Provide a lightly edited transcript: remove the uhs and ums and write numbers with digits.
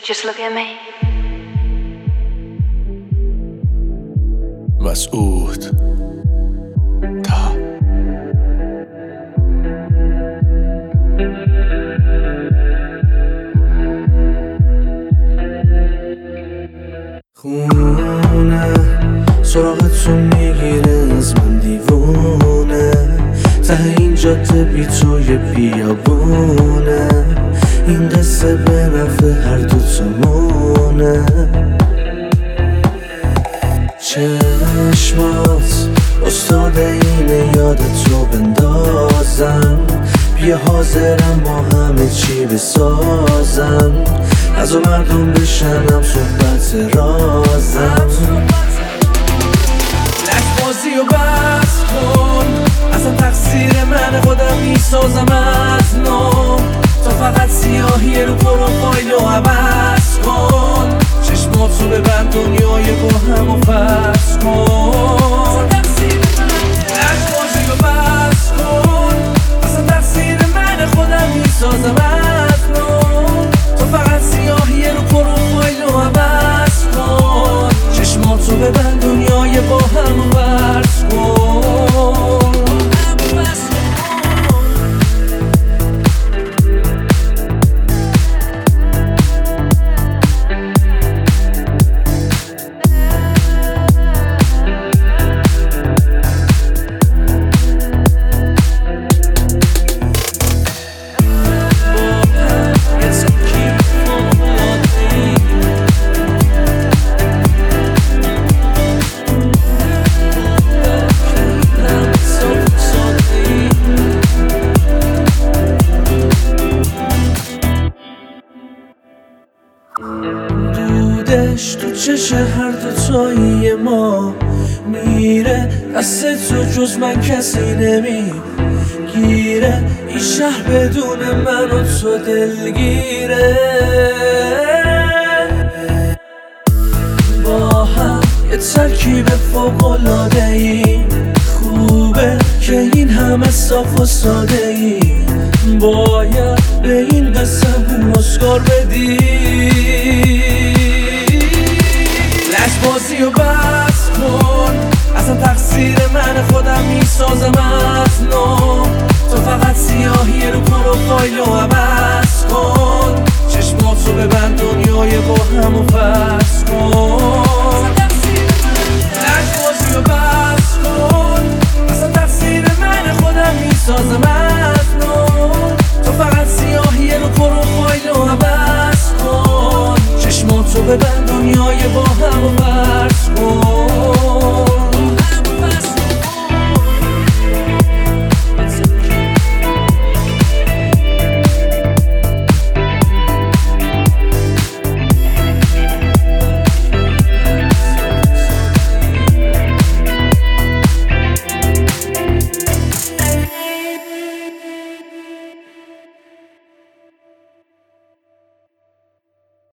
Just look at me. مسعود تا خونه سراغت رو میگیره از من دیوونه ته این جاده بی توی بیابونه این قصه به نفع هر دوتامونه چشمات استاده اینه یادت رو بندازم بیا حاضرم با همه چی بسازم از و مردم بشنم صحبت رازم لحظبازی و بس کن اصلا تقصیر من خودم میسازم از نو تا فقط سیاهی رو پروفایل رو عوض کن چشمات رو ببند دنیای با هم و فرض کن لحظبازی و بس کن اصلا تقصیر من خودم میسازم از نو تا فقط سیاهی رو پروفایل رو عوض کن چشمات رو ببند دنیای با هم و فرض کن دودش تو چش هر دوتایی ما میره دست تو جز من کسی نمیگیره این شهر بدون من و تو دلگیره با هم یه ترکیب فوق‌العاده‌ای خوبه که این همه صاف و ساده‌ای باید به این قسم اسکار بدی لحظبازی و بس کن اصلا تقصیر من خودم میسازم از نو تا فقط سیاهی رو پروفایل رو عوض کن چشمات رو ببند دنیای با هم و فرض کن لحظبازی و بس کن اصلا تقصیر من خودم میسازم از نو تا فقط سیاهی رو پروفایل رو عوض کن چشمات رو ببند